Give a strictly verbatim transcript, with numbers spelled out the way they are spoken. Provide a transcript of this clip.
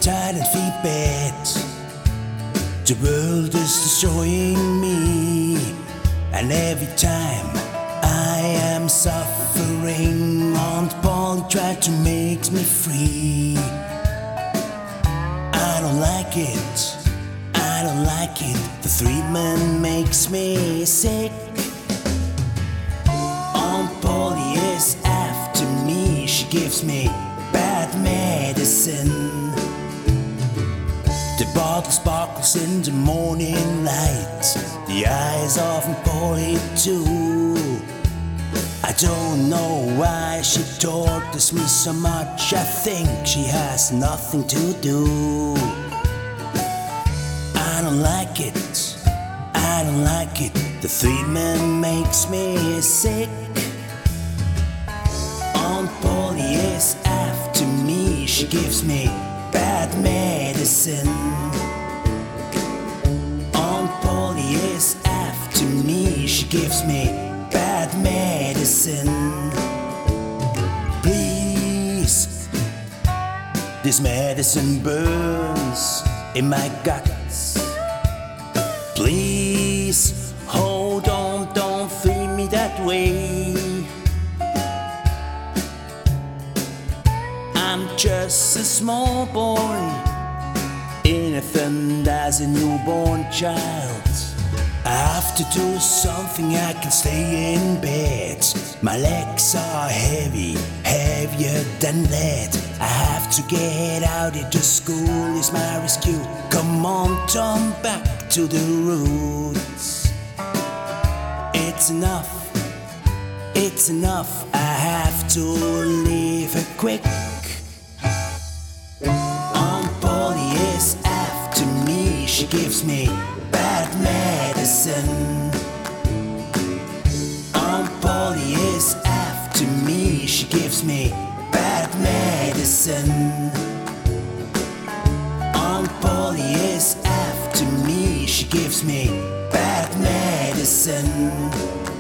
tired and feel bad. The world is destroying me, and every time I am suffering, Aunt Polly tried to make me free. I don't like it, I don't like it. The treatment makes me sick. Aunt Polly is after me, she gives me bad medicine. The bottle sparkles in the morning light, the eyes of Aunt Polly too. I don't know why she tortures me so much. I think she has nothing to do. I don't like it, I don't like it. The treatment makes me sick. Aunt Polly is after me, she gives me bad medicine. Aunt Polly is after me, she gives me bad medicine. Please, this medicine burns in my guts. Please, hold on, don't feel me that way. I'm just a small boy, innocent as a newborn child. I have to do something, I can stay in bed. My legs are heavy, heavier than lead. I have to get out into school, is my rescue. Come on, turn back to the roots. It's enough, it's enough. I have to leave it quick. Aunt Polly is after me, she gives me bad medicine. Aunt Polly is after me, she gives me bad medicine. Aunt Polly is after me, she gives me bad medicine.